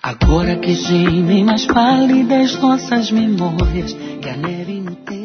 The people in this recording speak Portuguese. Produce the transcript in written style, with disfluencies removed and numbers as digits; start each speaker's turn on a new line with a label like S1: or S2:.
S1: Agora que gemem mais pálidas nossas memórias, que a neve inteira